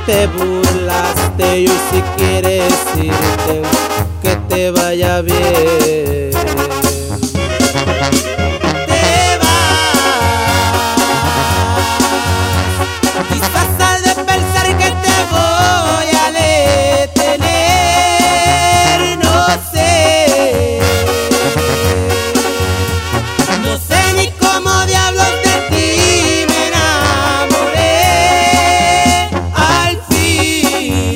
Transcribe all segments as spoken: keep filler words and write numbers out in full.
te burlaste y hoy si quieres irte, que te vaya bien. Te vas, quizás al de pensar que te voy a detener. No sé, no sé ni cómo diablos de ti me enamoré. Al fin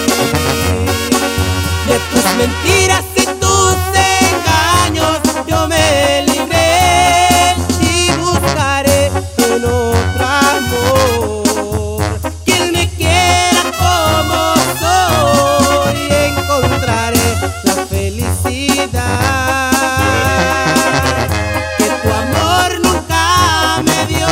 de tus mentiras y tus engaños yo me libré, y buscaré en otro amor quien me quiera como soy, y encontraré la felicidad que tu amor nunca me dio.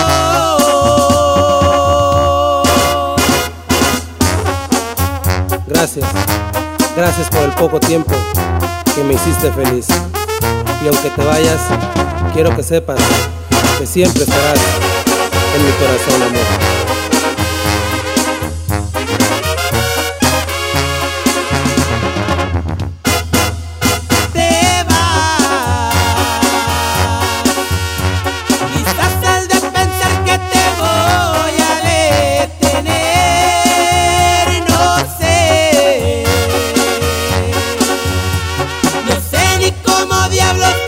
Gracias, gracias por el poco tiempo que me hiciste feliz. Y aunque te vayas, quiero que sepas que siempre estarás en mi corazón, amor. Te vas, quizás al de pensar que te voy a detener. No sé, no sé ni cómo diablos